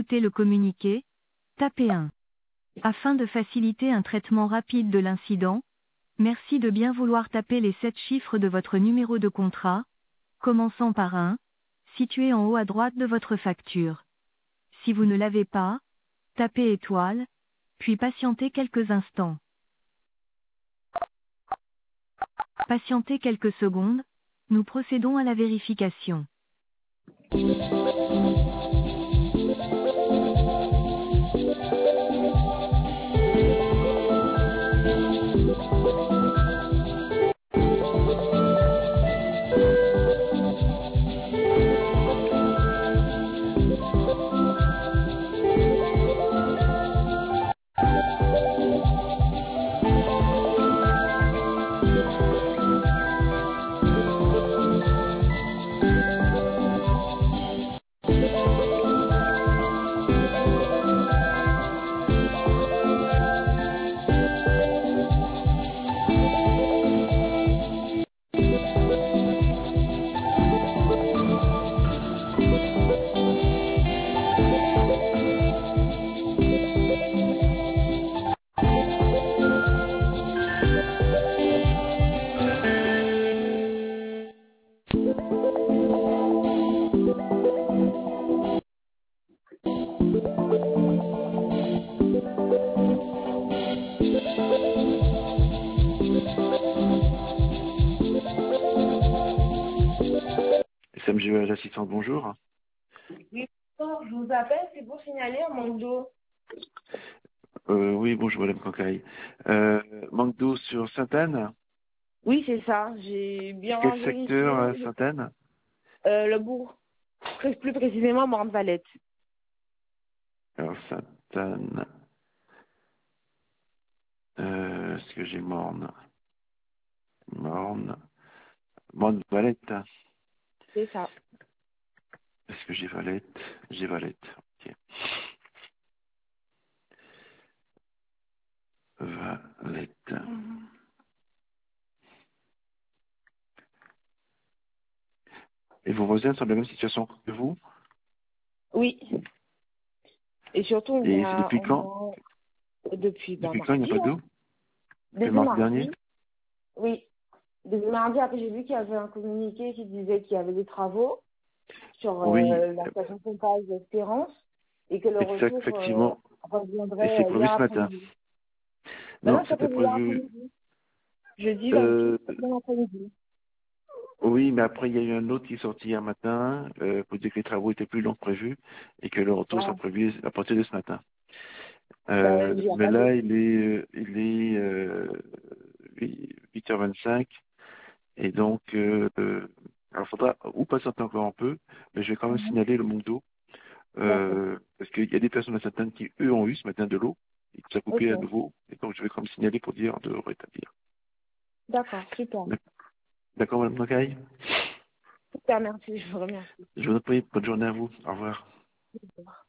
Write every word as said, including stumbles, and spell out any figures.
écouter le communiqué, tapez un. Afin de faciliter un traitement rapide de l'incident, merci de bien vouloir taper les sept chiffres de votre numéro de contrat, commençant par un, situé en haut à droite de votre facture. Si vous ne l'avez pas, tapez étoile, puis patientez quelques instants. Patientez quelques secondes, nous procédons à la vérification. S M G E, l'assistante, bonjour. Oui, bonjour, je vous appelle, c'est pour signaler un manque d'eau. Euh, oui, bonjour Madame Cancaille. Euh, manque d'eau sur Sainte-Anne. Oui, c'est ça, j'ai bien Quel vérifié. secteur euh, Sainte-Anne? Euh, le bourg, Pré- plus précisément Morne-Valette. Alors Sainte-Anne. Euh, Est-ce que j'ai Morne Morne. Morne-Valette. C'est ça. Est-ce que j'ai Valette? J'ai Valette. Ok. Valette. Et vos voisins sont dans la même situation que vous? Oui, et surtout, on Et c'est a, depuis quand? on a depuis ben, Depuis quand il n'y a mardi, pas hein. d'eau? Depuis Depuis mardi dernier? mardi. Oui, depuis mardi, après j'ai vu qu'il y avait un communiqué qui disait qu'il y avait des travaux sur Oui, euh, la station de pompage d'Espérance et que le exact, retour euh, effectivement. Et reviendrait c'est euh, prévu hier ce matin. après-midi. Ben Non, non, c'est c'était prévu hier prévu. après-midi. Jeudi vingt-huit, Euh, demain après-midi. Oui, mais après, il y a eu un autre qui est sorti hier matin euh, pour dire que les travaux étaient plus longs que prévu et que le retour sera Ah, prévu à partir de ce matin. ben, Euh, il n'y a mais pas de... là, il est, euh, il est euh, huit heures vingt-cinq et donc, euh, euh, alors, faudra ou patienter encore un peu, mais je vais quand même Mhm. signaler le manque d'eau D'accord. euh, parce qu'il y a des personnes à certaines qui, eux, ont eu ce matin de l'eau et que ça a Ok. coupé à nouveau et donc je vais quand même signaler pour dire de rétablir. D'accord, super. D'accord, Madame Nocaille? Super, merci, je vous remercie. Je vous en prie, bonne journée à vous. Au revoir. Au revoir.